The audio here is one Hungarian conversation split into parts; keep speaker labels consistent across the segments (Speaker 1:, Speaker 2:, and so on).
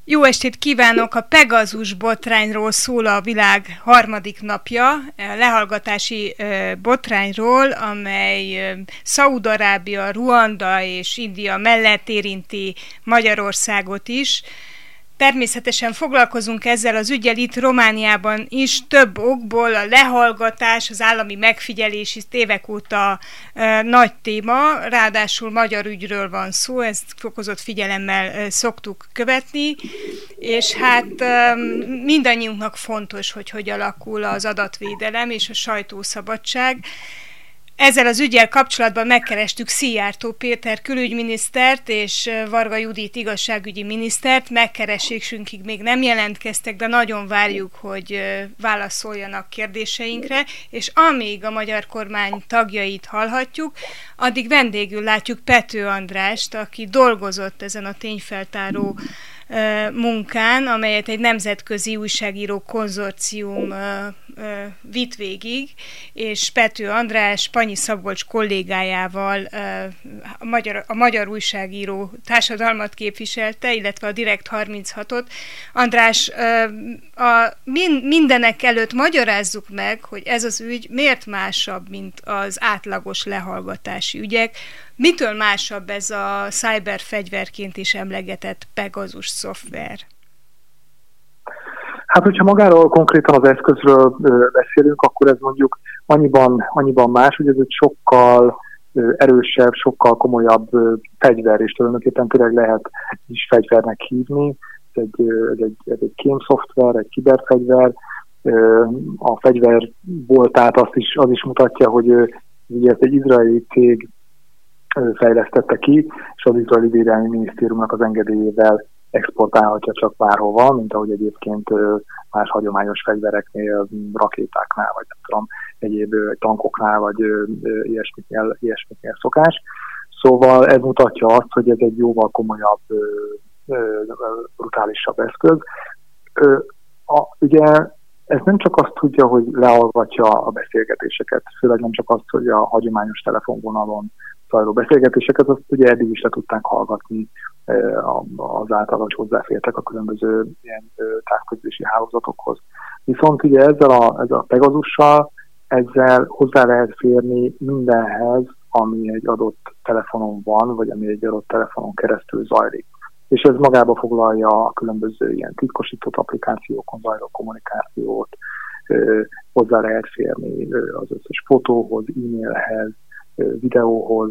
Speaker 1: Jó estét kívánok! A Pegasus botrányról szól a világ harmadik napja, a lehallgatási botrányról, amely Szaúd-Arábia, Ruanda és India mellett érinti Magyarországot is. Természetesen foglalkozunk ezzel az üggyel itt Romániában is, több okból. A lehallgatás, az állami megfigyelés is évek óta nagy téma, ráadásul magyar ügyről van szó, ezt fokozott figyelemmel szoktuk követni, és hát mindannyiunknak fontos, hogy alakul az adatvédelem és a sajtószabadság. Ezzel az üggyel kapcsolatban megkerestük Szijjártó Péter külügyminisztert és Varga Judit igazságügyi minisztert. Megkeresésünkig még nem jelentkeztek, de nagyon várjuk, hogy válaszoljanak kérdéseinkre, és amíg a magyar kormány tagjait hallhatjuk, addig vendégül látjuk Pető Andrást, aki dolgozott ezen a tényfeltáró munkán, amelyet egy nemzetközi újságíró konzorcium vitt végig, és Pető András Panyi Szabolcs kollégájával a magyar újságíró társadalmat képviselte, illetve a Direkt 36-ot. András, mindenek előtt magyarázzuk meg, hogy ez az ügy miért másabb, mint az átlagos lehallgatási ügyek. Mitől másabb ez a cyberfegyverként is emlegetett Pegasus szoftver?
Speaker 2: Hát, hogyha magáról konkrétan az eszközről beszélünk, akkor ez mondjuk annyiban más, hogy ez egy sokkal erősebb, sokkal komolyabb fegyver, és tulajdonképpen tényleg lehet is fegyvernek hívni. Ez egy kémszoftver, egy kiberfegyver. A fegyver voltát az is mutatja, hogy ugye ezt egy izraeli cég fejlesztette ki, és az izraeli védelmi minisztériumnak az engedélyével exportálhatja csak bárhova, mint ahogy egyébként más hagyományos fegyvereknél, rakétáknál, vagy nem tudom, egyéb tankoknál, vagy ilyesmiknél szokás. Szóval ez mutatja azt, hogy ez egy jóval komolyabb, brutálisabb eszköz. Ugye ez nem csak azt tudja, hogy lehallgatja a beszélgetéseket, főleg nem csak azt, hogy a hagyományos telefonvonalon zajló beszélgetéseket, azt ugye eddig is le tudták hallgatni az által, hogy hozzáfértek a különböző ilyen távközlési hálózatokhoz. Viszont ugye ezzel a Pegasussal ezzel hozzá lehet férni mindenhez, ami egy adott telefonon van, vagy ami egy adott telefonon keresztül zajlik. És ez magába foglalja a különböző ilyen titkosított applikációkon zajló kommunikációt, hozzá lehet férni az összes fotóhoz, e-mailhez, videóhoz,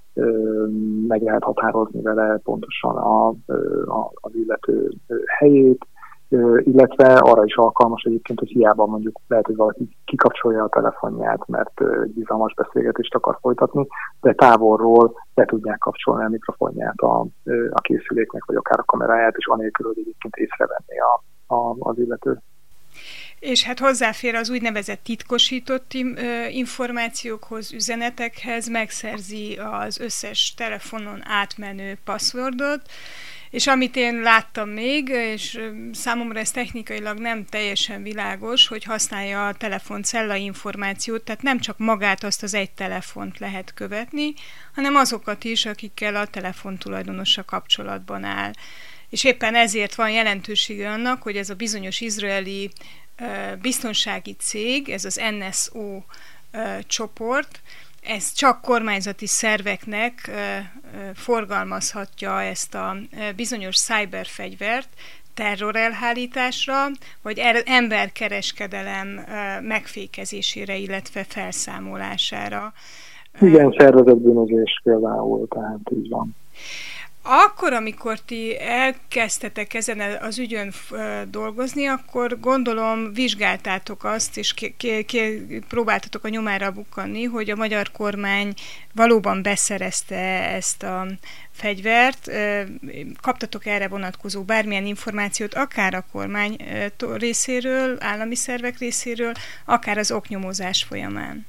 Speaker 2: meg lehet határozni vele pontosan az illető helyét, illetve arra is alkalmas egyébként, hogy hiába mondjuk lehet, hogy valaki kikapcsolja a telefonját, mert egy bizalmas beszélgetést akar folytatni, de távolról le tudják kapcsolni a mikrofonját a készüléknek, vagy akár a kameráját, és anélkül, hogy egyébként észrevenné az illető.
Speaker 1: És hát hozzáfér az úgynevezett titkosított információkhoz, üzenetekhez, megszerzi az összes telefonon átmenő passwordot, és amit én láttam még, és számomra ez technikailag nem teljesen világos, hogy használja a telefon cella információt, tehát nem csak magát azt az egy telefont lehet követni, hanem azokat is, akikkel a telefon tulajdonosa kapcsolatban áll. És éppen ezért van jelentősége annak, hogy ez a bizonyos izraeli biztonsági cég, ez az NSO csoport, ez csak kormányzati szerveknek forgalmazhatja ezt a bizonyos cyberfegyvert terrorelhárításra, vagy emberkereskedelem megfékezésére, illetve felszámolására.
Speaker 2: Igen, szervezett bűnözés például, tehát így van.
Speaker 1: Akkor, amikor ti elkezdtetek ezen az ügyön dolgozni, akkor gondolom vizsgáltátok azt, és próbáltatok a nyomára bukkanni, hogy a magyar kormány valóban beszerezte ezt a fegyvert. Kaptatok erre vonatkozó bármilyen információt, akár a kormány részéről, állami szervek részéről, akár az oknyomozás folyamán?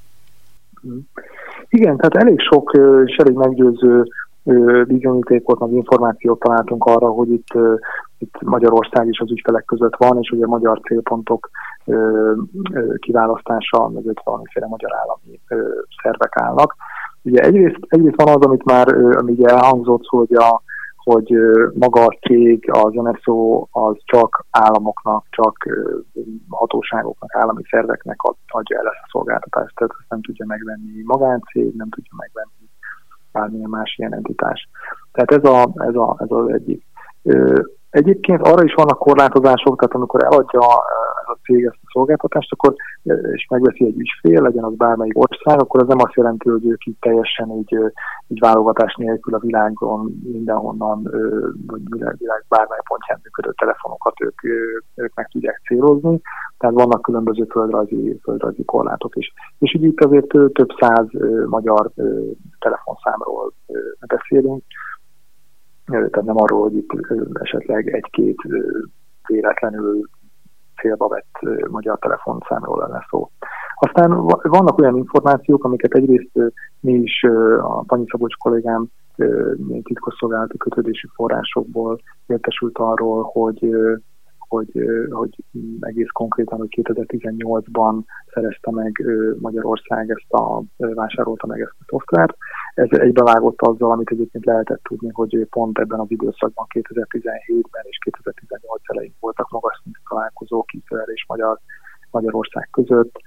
Speaker 2: Igen, tehát elég sok és elég meggyőző bizonyítékot, meg információt találtunk arra, hogy itt Magyarország is az ügyfelek között van, és ugye a magyar célpontok kiválasztása mögött valamiféle magyar állami szervek állnak. Ugye egyrészt van az, ami elhangzott, hogy maga a cég, az NSO az csak államoknak, csak hatóságoknak, állami szerveknek adja el ezt a szolgáltatást, tehát ezt nem tudja megvenni magáncég, nem tudja megvenni bármilyen más ilyen entitás. Tehát ez az egyik. Egyébként arra is vannak korlátozások, tehát amikor eladja ez a cég ezt a szolgáltatást, akkor, és megveszi egy ügyfél, legyen az bármelyik ország, akkor az nem azt jelenti, hogy ők így teljesen így válogatás nélkül a világon mindenhonnan, vagy világ bármely pontján működő telefonokat ők meg tudják célozni. Tehát vannak különböző földrajzi korlátok is. És így itt azért több száz magyar telefonszámról beszélünk. Tehát nem arról, hogy itt esetleg egy-két véletlenül célba vett magyar telefonszámról lenne szó. Aztán vannak olyan információk, amiket egyrészt mi is, a Panyi Szabolcs kollégám titkosszolgálati kötődési forrásokból értesült arról, hogy egész konkrétan, hogy 2018-ban szerezte meg Magyarország vásárolta meg ezt a szoftvert. Ez egybevágott azzal, amit egyébként lehetett tudni, hogy pont ebben az időszakban 2017-ben és 2018 elején voltak magas szintű találkozók Izrael és Magyarország között,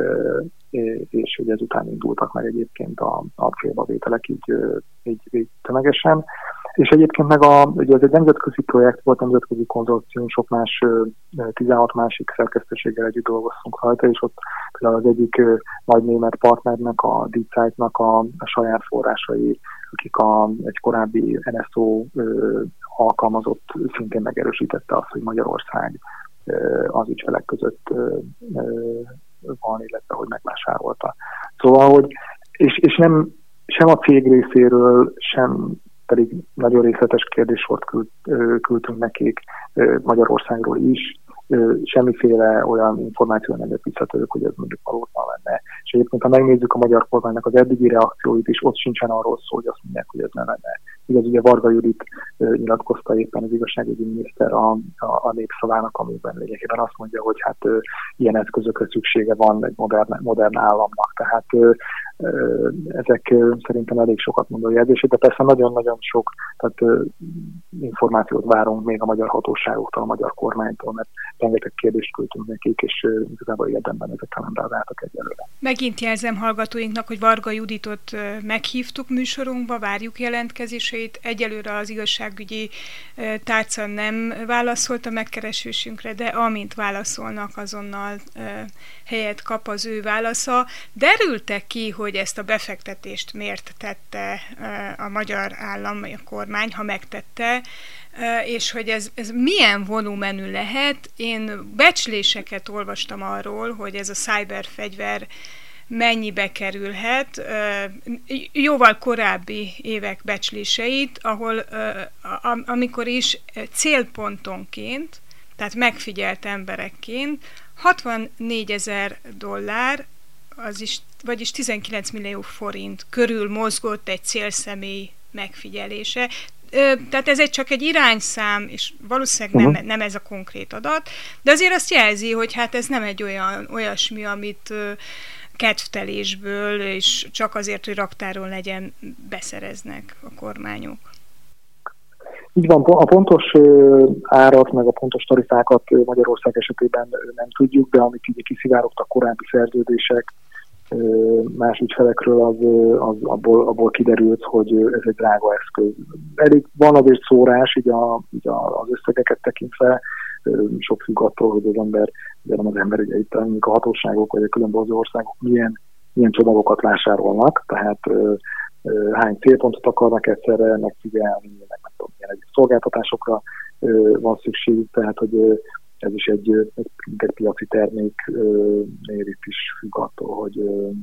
Speaker 2: és hogy ezután indultak meg egyébként a célba vételek így tömegesen. És egyébként meg ugye ez egy nemzetközi projekt volt, nemzetközi konzorcium, 16 másik szerkesztőséggel együtt dolgoztunk rajta, és ott például az egyik nagy német partnernek, a Die Zeitnak a saját forrásai, akik egy korábbi NSO alkalmazott szintén megerősítette azt, hogy Magyarország az ügyfelek között van, illetve hogy megvásárolta. Szóval, hogy és nem sem a cég részéről, sem pedig nagyon részletes kérdéssort küldtünk nekik Magyarországról is, semmiféle olyan információ nem jött vissza tőlük, hogy ez mondjuk valóban lenne. És egyébként, ha megnézzük a magyar kormánynak az eddigi reakcióit is, ott sincsen arról szó, hogy azt mondják, hogy ez nem lenne. Igaz, ugye Varga Judit nyilatkozta éppen az igazságügyi miniszter a Népszavának, amiben lényegében azt mondja, hogy hát ilyen eszközökre szüksége van egy modern államnak. Tehát ezek szerintem elég sokat mondó jelzések, de persze nagyon-nagyon sok információt várunk még a magyar hatóságoktól, a magyar kormánytól, mert rengeteg kérdést küldtünk nekik, és igazából érdemben ezekkel nem reagáltak egyelőre.
Speaker 1: Megint jelzem hallgatóinknak, hogy Varga Juditot meghívtuk műsorunkba, várjuk jelentkezéseit. Egyelőre az igazságügyi tárca nem válaszolt a megkeresésünkre, de amint válaszolnak, azonnal helyet kap az ő válasza. Derült-e ki, hogy ezt a befektetést miért tette a magyar állam, vagy a kormány, ha megtette, és hogy ez milyen volumenű lehet? Én becsléseket olvastam arról, hogy ez a cyberfegyver mennyibe kerülhet, jóval korábbi évek becsléseit, ahol amikor is célpontonként, tehát megfigyelt emberekként $64,000, vagyis 19 millió forint körül mozgott egy cél-személy megfigyelése. Tehát ez csak egy irányszám, és valószínűleg nem ez a konkrét adat, de azért azt jelzi, hogy hát ez nem egy olyasmi, amit kedvtelésből, és csak azért, hogy raktáron legyen, beszereznek a kormányok.
Speaker 2: Így van, a pontos árat, meg a pontos tarifákat Magyarország esetében nem tudjuk, de amit így kiszivárogtak korábbi szerződések más ügyfelekről, az abból kiderült, hogy ez egy drága eszköz. Elég van azért szórás, így az összegeket tekintve, sok függ attól, hogy az ember, ugye itt a hatóságok, vagy a különböző országok milyen csomagokat vásárolnak, tehát hány célpontot akarnak egyszerre megfigyelni, meg nem tudom, milyen egyéb szolgáltatásokra van szükség, tehát hogy ez is egy piaci terméknél itt is függ attól, hogy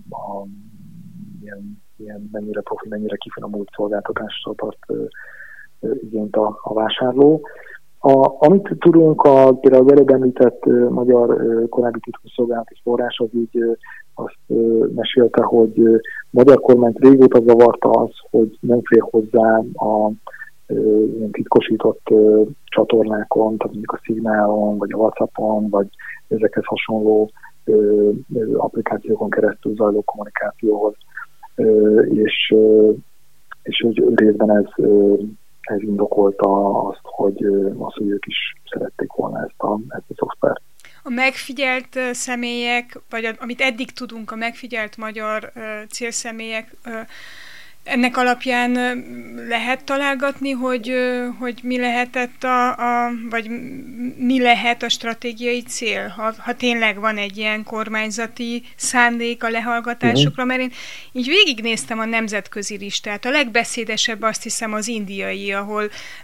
Speaker 2: mennyire profi, mennyire kifinomult szolgáltatásra tart igényt a vásárló. Amit tudunk, például az előbb említett magyar korábbi titkosszolgálati forrás, az így azt mesélte, hogy magyar kormányt régóta zavarta az, hogy nem fér hozzá a ilyen titkosított csatornákon, tehát mondjuk a Signálon, vagy a WhatsAppon, vagy ezekhez hasonló applikációkon keresztül zajló kommunikációhoz. És hogy részben ez ez indokolta azt, hogy ők is szerették volna ezt a szoftvert.
Speaker 1: A megfigyelt személyek, vagy amit eddig tudunk, a megfigyelt magyar célszemélyek, ennek alapján lehet találgatni, hogy mi lehetett vagy mi lehet a stratégiai cél, ha tényleg van egy ilyen kormányzati szándék a lehallgatásokra, mert én így végignéztem a nemzetközi listát. A legbeszédesebb azt hiszem az indiai, ahol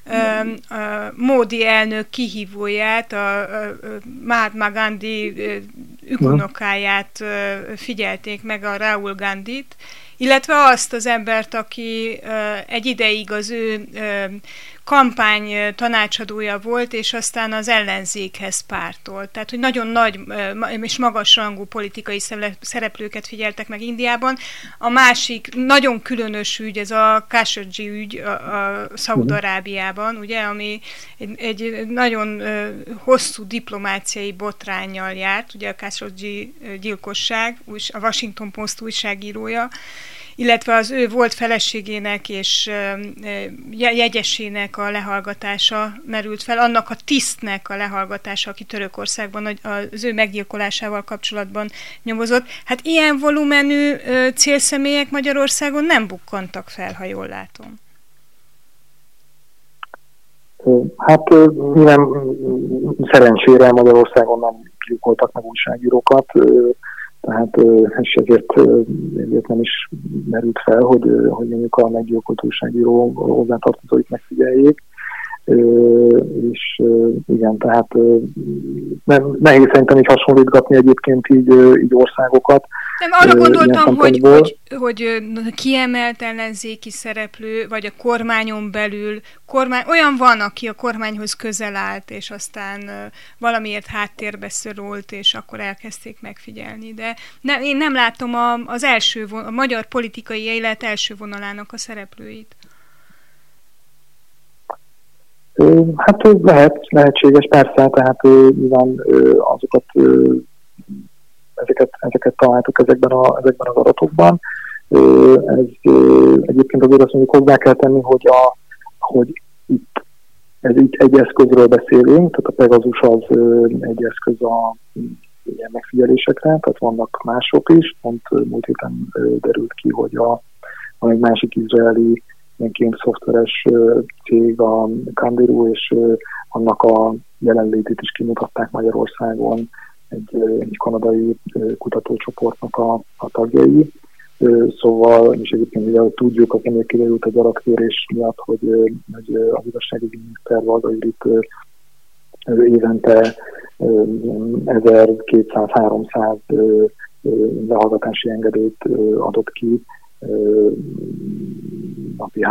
Speaker 1: Módi elnök kihívóját, a Mahatma Gandhi ükunokáját figyelték meg, a Rahul Gandhit, illetve azt az embert, aki egy ideig az ő kampány tanácsadója volt, és aztán az ellenzékhez pártolt. Tehát, hogy nagyon nagy és magas rangú politikai szereplőket figyeltek meg Indiában. A másik nagyon különös ügy, ez a Khashoggi ügy a Szaúd-Arábiában, ugye, ami egy nagyon hosszú diplomáciai botránnyal járt, ugye a Khashoggi gyilkosság, a Washington Post újságírója, illetve az ő volt feleségének és jegyesének a lehallgatása merült fel, annak a tisztnek a lehallgatása, aki Törökországban az ő meggyilkolásával kapcsolatban nyomozott. Hát ilyen volumenű célszemélyek Magyarországon nem bukkantak fel, ha jól látom.
Speaker 2: Hát nem, szerencsére Magyarországon nem gyilkoltak meg újságírókat, tehát és ezért nem is merült fel, hogy mondjuk a meggyilkolt újságíró hozzátartozóit megfigyeljék. És igen, tehát nehéz szerintem így hasonlítgatni egyébként így országokat.
Speaker 1: Nem, arra gondoltam, hogy kiemelt ellenzéki szereplő, vagy a kormányon belül, olyan van, aki a kormányhoz közel állt, és aztán valamiért háttérbe szorult, és akkor elkezdték megfigyelni. De én nem látom a magyar politikai élet első vonalának a szereplőit.
Speaker 2: Hát lehetséges, persze, tehát nyilván azokat, ezeket találtuk ezekben az adatokban. Ez egyébként azért azt mondjuk hozzá kell tenni, hogy itt egy eszközről beszélünk, tehát a Pegasus az egy eszköz a ilyen megfigyelésekre, tehát vannak mások is, pont múlt héten derült ki, hogy van egy másik izraeli ilyen szoftveres cég, a Kandiru, és annak a jelenlétét is kimutatták Magyarországon egy kanadai kutatócsoportnak a tagjai. Szóval, és egyébként ugye tudjuk, hogy még kiderült egy adatkérés miatt, hogy az igazságügyi miniszter Varga Judit évente 1200-300 lehallgatási engedélyt adott ki, napi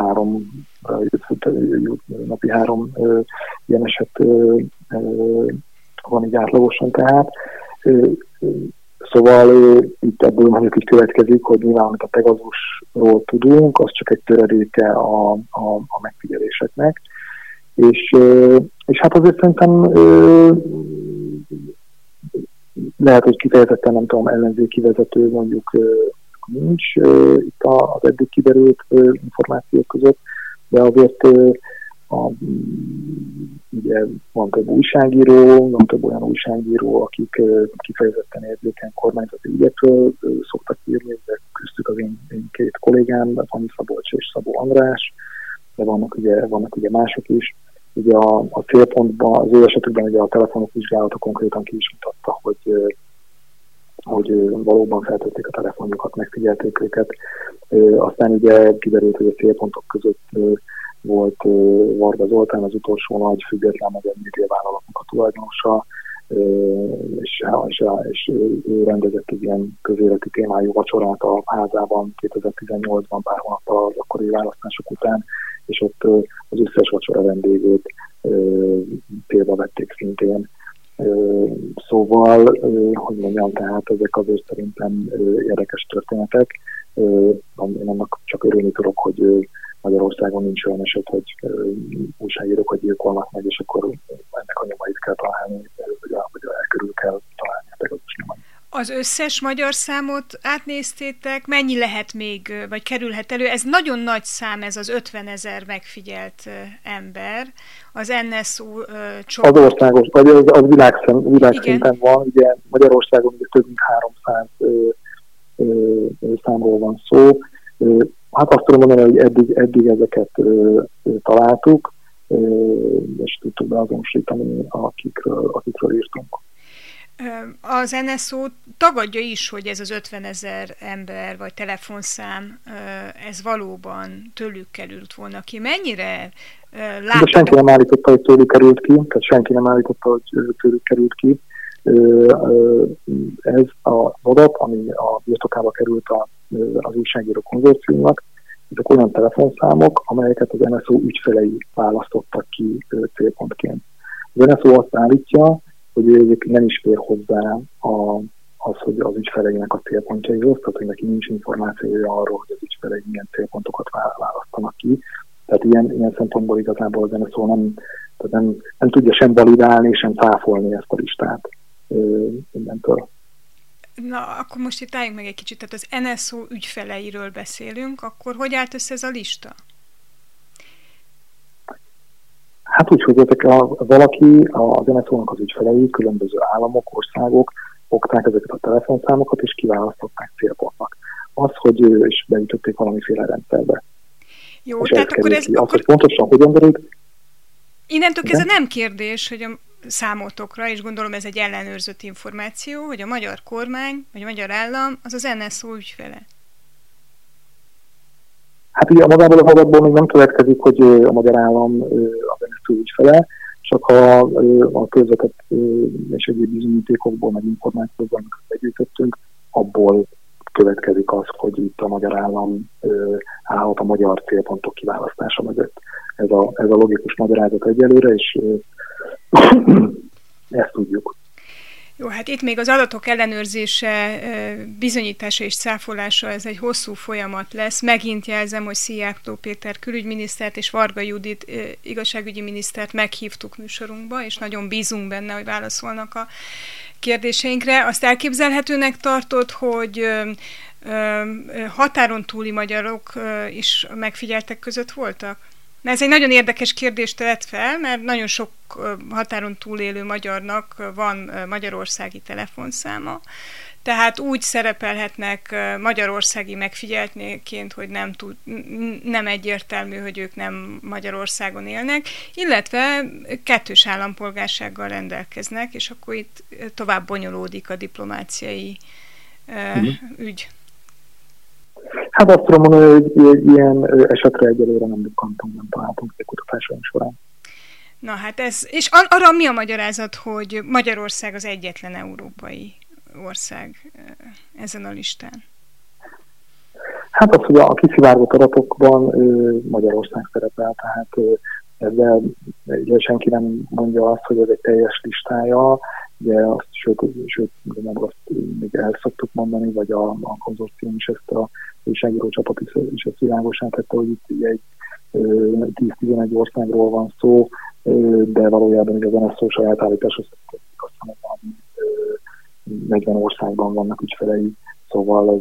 Speaker 2: három ilyen eset van így átlagosan tehát. Szóval itt ebből mondjuk így következik, hogy nyilván, amit a Pegasusról tudunk, az csak egy töredéke a megfigyeléseknek. És hát azért szerintem lehet, hogy kifejezetten nem tudom, ellenzéki vezető mondjuk nincs itt az eddig kiderült információk között, de azért ugye van több újságíró, van több olyan újságíró, akik kifejezetten érzékeny kormányzati ügyekről szoktak írni, de köztük az én két kollégám, Fanny Szabolcs és Szabó András, de vannak ugye mások is. Ugye a célpontban, az ő esetükben ugye a telefonok vizsgálata konkrétan ki is mutatta, hogy valóban feltették a telefonjukat, megfigyelték őket. Aztán ugye kiderült, hogy a célpontok között volt Varga Zoltán, az utolsó nagy független magyar médiavállalatnak a tulajdonosa, és ő rendezett egy ilyen közéleti témájú vacsorát a házában 2018-ban, pár hónappal az akkori választások után, és ott az összes vacsora vendégét célba vették szintén. Szóval, hogy mondjam, tehát ezek azért szerintem érdekes történetek. Én annak csak örülni tudok, hogy Magyarországon nincs olyan eset, hogy újságírókat gyilkolnak meg, és akkor ennek a nyomait kell találni, vagy elkörül kell találni a Pegasus nyomait.
Speaker 1: A Az összes magyar számot átnéztétek? Mennyi lehet még, vagy kerülhet elő? Ez nagyon nagy szám, ez az 50 000 megfigyelt ember. Az NSO csoport.
Speaker 2: Az országos, vagy az világszinten van. Ugye Magyarországon ugye több mint 300 számról van szó. Hát azt tudom mondani, hogy eddig ezeket találtuk, és tudtuk beazonosítani, akikről írtunk.
Speaker 1: Az NSO tagadja is, hogy ez az 50 000 ember vagy telefonszám, ez valóban tőlük került volna ki. Mennyire
Speaker 2: látod? De senki nem állította, hogy tőlük került ki, tehát senki nem állította, hogy tőlük került ki. Ez az adat, ami a birtokába került az újságíró konzorciumnak, ezek olyan telefonszámok, amelyeket az NSO ügyfelei választottak ki célpontként. Az NSO azt állítja, hogy ő nem is fér hozzá az, hogy az ügyfeleinek a célpontjaihoz, tehát hogy neki nincs információja arról, hogy az ügyfelei milyen célpontokat választanak ki. Tehát ilyen szempontból igazából az NSO nem tudja sem validálni, sem cáfolni ezt a listát mindentől.
Speaker 1: Na, akkor most itt álljunk meg egy kicsit, tehát az NSO ügyfeleiről beszélünk, akkor hogy állt össze ez a lista?
Speaker 2: Hát úgy, hogy ezek valaki, az NSO-nak az ügyfelei, különböző államok, országok fogták ezeket a telefonszámokat, és kiválasztották célpontnak. Az, hogy és beütötték valamiféle rendszerbe.
Speaker 1: Jó, tehát akkor ez...
Speaker 2: Az, hogy pontosan hogyan derült?
Speaker 1: Innentől kezdve nem kérdés, hogy a számotokra, és gondolom ez egy ellenőrzött információ, hogy a magyar kormány, vagy a magyar állam, az az NSO ügyfele.
Speaker 2: Hát ugye magából az adatból még nem következik, hogy a magyar állam az NSO ügyfele, csak a közvetett és egyéb bizonyítékokból, meg információkból, amiket begyűjtöttünk, abból következik az, hogy itt a magyar állam állhat a magyar célpontok kiválasztása mögött. Ez a logikus magyarázat egyelőre, és ezt tudjuk.
Speaker 1: Jó, hát itt még az adatok ellenőrzése, bizonyítása és cáfolása, ez egy hosszú folyamat lesz. Megint jelzem, hogy Szijjártó Péter külügyminisztert és Varga Judit igazságügyi minisztert meghívtuk műsorunkba, és nagyon bízunk benne, hogy válaszolnak a kérdéseinkre. Azt elképzelhetőnek tartod, hogy határon túli magyarok is megfigyeltek között voltak? Na, ez egy nagyon érdekes kérdést tett fel, mert nagyon sok határon túlélő magyarnak van magyarországi telefonszáma, tehát úgy szerepelhetnek magyarországi megfigyeltként, hogy nem egyértelmű, hogy ők nem Magyarországon élnek, illetve kettős állampolgársággal rendelkeznek, és akkor itt tovább bonyolódik a diplomáciai ügy.
Speaker 2: Hát azt tudom mondani, hogy ilyen esetre egyelőre nem bukkantunk, nem találtunk egy kutatásaink során.
Speaker 1: Na hát ez, és arra mi a magyarázat, hogy Magyarország az egyetlen európai ország ezen a listán?
Speaker 2: Hát az, hogy a kiszivárgott adatokban Magyarország szerepel, tehát ezzel senki nem mondja azt, hogy ez egy teljes listája, ugye azt, sőt azt még el szoktuk mondani, vagy a konzorcium is ezt a újságíró csapat is ezt világosan tette, hogy itt egy 10-11 országról van szó, de valójában ugye az NSO saját állításhoz azt hiszem, hogy 40 országban vannak ügyfelei, szóval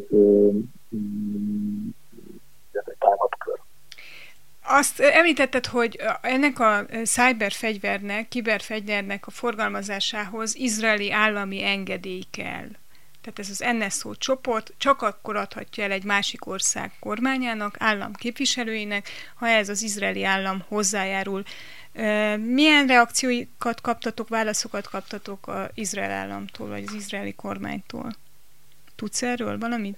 Speaker 2: ez egy tágabb kör.
Speaker 1: Azt említetted, hogy ennek a cyberfegyvernek, kiberfegyvernek a forgalmazásához izraeli állami engedély kell. Tehát ez az NSO csoport csak akkor adhatja el egy másik ország kormányának, állam képviselőinek, ha ez az izraeli állam hozzájárul. Milyen reakciókat kaptatok, válaszokat kaptatok az izrael államtól, vagy az izraeli kormánytól? Tudsz erről valamit?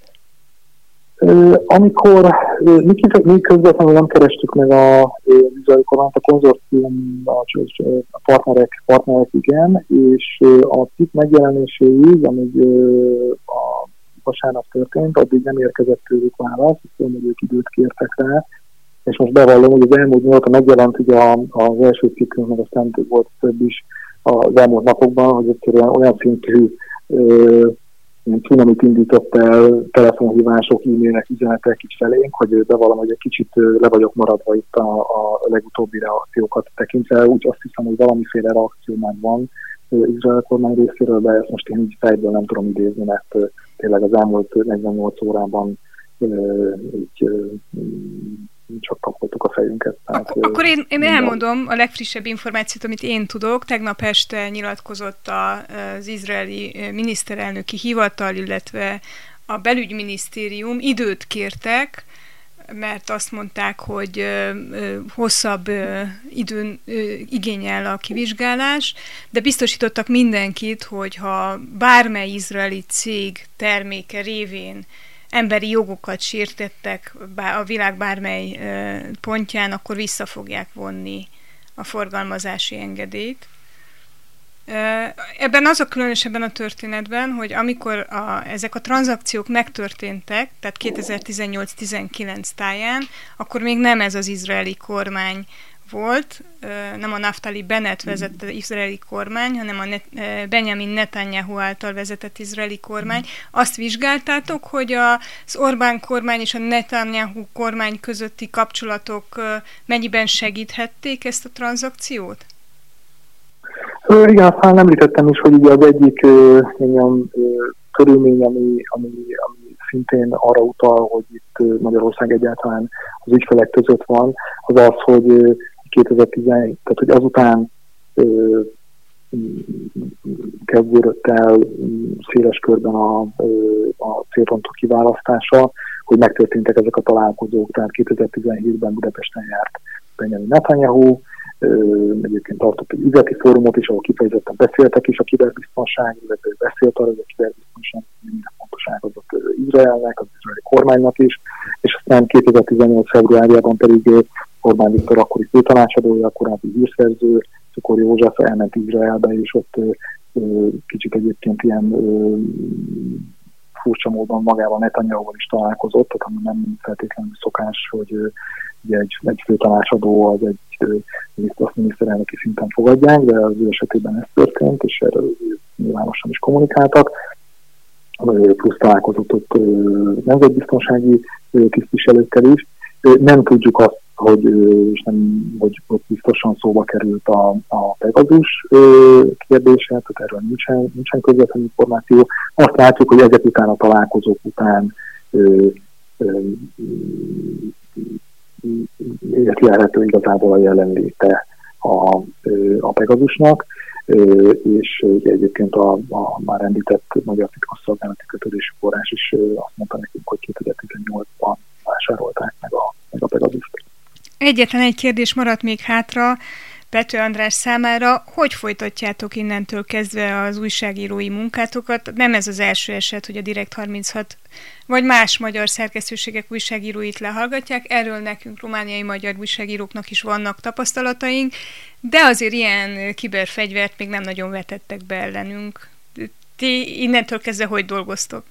Speaker 2: Amikor mi közvetlenül nem kerestük meg az izraeli kormányt, a konzorcium, a partnerek igen, és a cikk megjelenéséig, amíg a vasárnap történt, addig nem érkezett tőlük válasz, hiszen ők időt kértek rá, és most bevallom, hogy az elmúlt 8 megjelent ugye az első cikkünk, meg aztán volt több is az elmúlt napokban, hogy egyszerűen olyan szintű cunamit indított el telefonhívások, e-mailek, üzenetek így felénk, hogy bevallom, hogy egy kicsit le vagyok maradva itt a legutóbbi reakciókat tekintve. Úgy azt hiszem, hogy valamiféle reakció már van, Izrael kormány részéről, de ezt most én így fejből nem tudom idézni, mert tényleg az elmúlt 48 órában így csak kapoltuk a fejünket.
Speaker 1: Akkor én elmondom a legfrissebb információt, amit én tudok. Tegnap este nyilatkozott az izraeli miniszterelnöki hivatal, illetve a belügyminisztérium, időt kértek, mert azt mondták, hogy hosszabb időn igényel a kivizsgálás, de biztosítottak mindenkit, hogy ha bármely izraeli cég terméke révén emberi jogokat sértettek a világ bármely pontján, akkor vissza fogják vonni a forgalmazási engedélyt. Ebben az a különös ebben a történetben, hogy amikor ezek a tranzakciók megtörténtek, tehát 2018-19 táján, akkor még nem ez az izraeli kormány volt, nem a Naftali Bennett vezette izraeli kormány, hanem a Benjamin Netanyahu által vezetett izraeli kormány. Azt vizsgáltátok, hogy az Orbán kormány és a Netanyahu kormány közötti kapcsolatok mennyiben segíthették ezt a tranzakciót?
Speaker 2: Igen, aztán említettem is, hogy ugye az egyik körülmény, ami szintén arra utal, hogy itt Magyarország egyáltalán az ügyfelek között van, az az, hogy 2017, tehát hogy azután kezdődött el széles körben a célpontok kiválasztása, hogy megtörténtek ezek a találkozók, tehát 2017-ben Budapesten járt Benjamin Netanyahu, egyébként tartott egy üzleti fórumot is, ahol kifejezetten beszéltek is a kiberbiztonság, illetve beszélt arra, hogy a kiberbiztonság minden fontos ágazat Izraelnek, az izraeli kormánynak is, és aztán 2018. februárjában pedig Orbán Viktor akkori főtanácsadója, korábbi hírszerző, Cukor József elment Izraelbe, és ott kicsit egyébként ilyen furcsa módon magával Netanyahuval is találkozott, tehát ami nem feltétlenül szokás, hogy ugye egy főtanácsadó az egy miniszterelnöki szinten fogadják, de az ő esetében ez történt, és erről nyilvánosan is kommunikáltak. Plusz találkozott ott nemzetbiztonsági tisztviselőkkel is. Nem tudjuk azt, hogy ott biztosan szóba került a Pegasus kérdése, tehát erről nincsen közvetlen információ. Azt látjuk, hogy ezek után a találkozók után érthető igazából a jelenléte a Pegazusnak, és egyébként a már említett magyar titkosszolgálati kötődési forrás is azt mondta nekünk, hogy 2018-ban vásárolták meg a Pegazust.
Speaker 1: Egyetlen egy kérdés maradt még hátra Pető András számára, hogy folytatjátok innentől kezdve az újságírói munkátokat? Nem ez az első eset, hogy a Direkt36 vagy más magyar szerkesztőségek újságíróit lehallgatják, erről nekünk romániai magyar újságíróknak is vannak tapasztalataink, de azért ilyen kiberfegyvert még nem nagyon vetettek be ellenünk. Ti innentől kezdve hogy dolgoztok?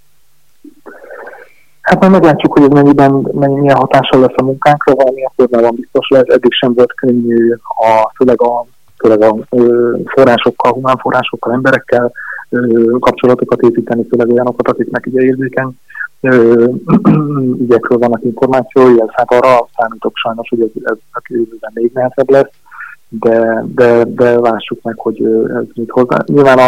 Speaker 2: Hát majd meglátjuk, hogy ez milyen hatással lesz a munkánkra, valamilyen formában biztos lesz. Eddig sem volt könnyű főleg a forrásokkal, humán forrásokkal, emberekkel kapcsolatokat építeni, főleg olyanokat, akiknek ugye érzékeny ügyekről vannak információi, hát arra számítok sajnos, hogy ez a jövőben még nehezebb lesz, de lássuk meg, hogy ez mit hozzá.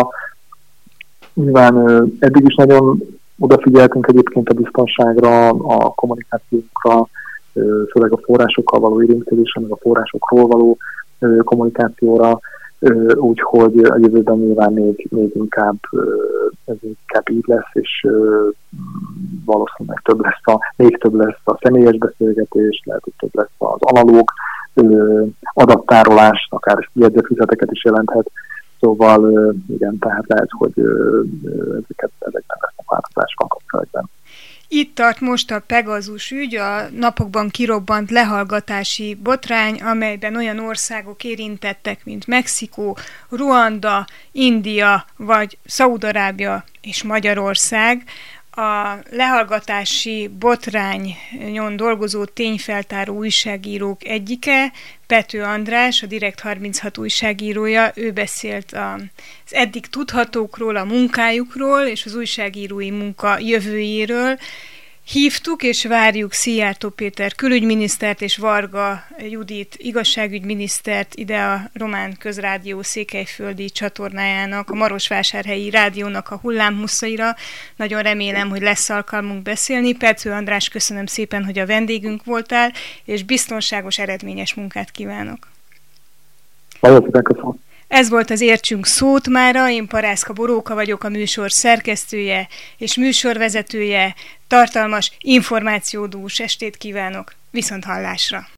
Speaker 2: Nyilván eddig is nagyon odafigyeltünk egyébként a biztonságra, a kommunikációkra, főleg a forrásokkal való érintkezésre, meg a forrásokról való kommunikációra, úgyhogy a jövőben nyilván még inkább így lesz, és valószínűleg még több lesz a személyes beszélgetés, lehet, hogy több lesz az analóg adattárolás, akár jegyzetfüzeteket is jelenthet. Szóval igen, tehát lehet, hogy ezekben lesznek változások a kapcsolatban.
Speaker 1: Itt tart most a Pegasus ügy, a napokban kirobbant lehallgatási botrány, amelyben olyan országok érintettek, mint Mexikó, Ruanda, India vagy Szaúd-Arábia és Magyarország. A lehallgatási botrányon dolgozó tényfeltáró újságírók egyike, Pető András, a Direkt36 újságírója, ő beszélt az eddig tudhatókról, a munkájukról és az újságírói munka jövőjéről. Hívtuk és várjuk Szijjártó Péter külügyminisztert és Varga Judit igazságügyminisztert ide a Román Közrádió székelyföldi csatornájának, a Marosvásárhelyi Rádiónak a hullámhosszaira. Nagyon remélem, hogy lesz alkalmunk beszélni. Percő András, köszönöm szépen, hogy a vendégünk voltál, és biztonságos, eredményes munkát kívánok.
Speaker 2: Köszönöm.
Speaker 1: Ez volt az Értsünk szót mára, én Parászka Boróka vagyok, a műsor szerkesztője és műsorvezetője. Tartalmas, információdús estét kívánok, viszont hallásra!